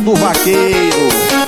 do vaqueiro.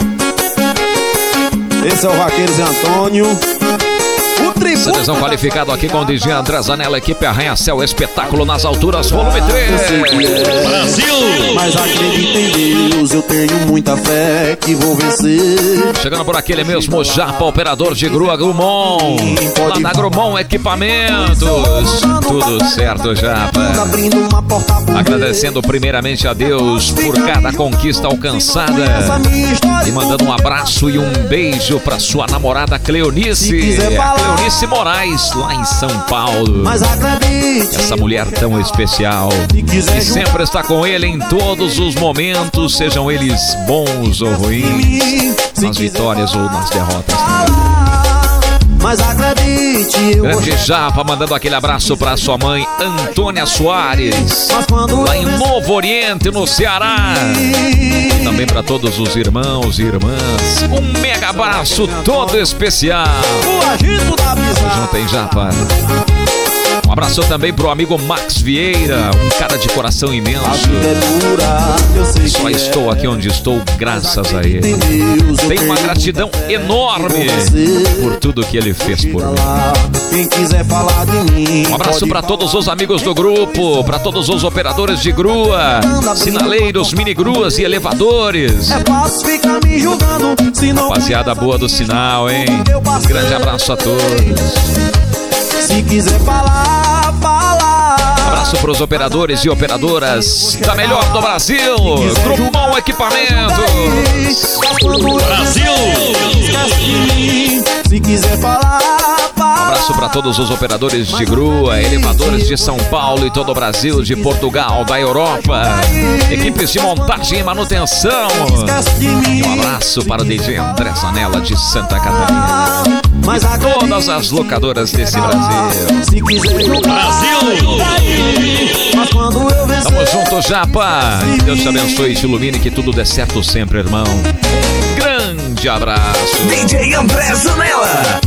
Esse é o Vaqueiro Zé Antônio. Seleção qualificado aqui com o DJ André Zanella, equipe Arranha-Céu, espetáculo nas alturas, volume 3. Brasil! Mas acredita em Deus, eu tenho muita fé que vou vencer. Chegando por aqui ele mesmo, Japa, operador de grua Grumon. Lá da Grumon Equipamentos. Tudo certo, Japa. Agradecendo primeiramente a Deus por cada conquista alcançada. E mandando um abraço e um beijo pra sua namorada Cleonice. Cleonice Moraes, lá em São Paulo. Essa mulher tão especial, que sempre está com ele em todos os momentos, sejam eles bons ou ruins, nas vitórias ou nas derrotas. Mas acredite, eu Grande Japa, mandando aquele abraço para sua mãe Antônia Soares, lá em Novo Oriente, no Ceará. E também para todos os irmãos e irmãs, um mega abraço todo especial. Tamo junto, hein, Japa? Um abraço também pro amigo Max Vieira, um cara de coração imenso. Só estou aqui onde estou graças a ele. Tenho uma gratidão enorme por tudo que ele fez por mim. Um abraço para todos os amigos do grupo, para todos os operadores de grua, sinaleiros, minigruas e elevadores. Rapaziada boa do sinal, hein? Um grande abraço a todos. Se quiser falar, fala. Abraço para os operadores e operadoras da melhor do Brasil, Grumon Equipamentos. Brasil! Se quiser falar, fala. Abraço para todos os operadores de grua, elevadores de São Paulo e todo o Brasil, de Portugal, da Europa, equipes de montagem e manutenção. E um abraço para o DJ André Zanella de Santa Catarina. E todas as locadoras desse Brasil. Tamo junto, Japa. Que Deus te abençoe e te ilumine, que tudo dê certo sempre, irmão. Grande abraço. DJ André Zanella,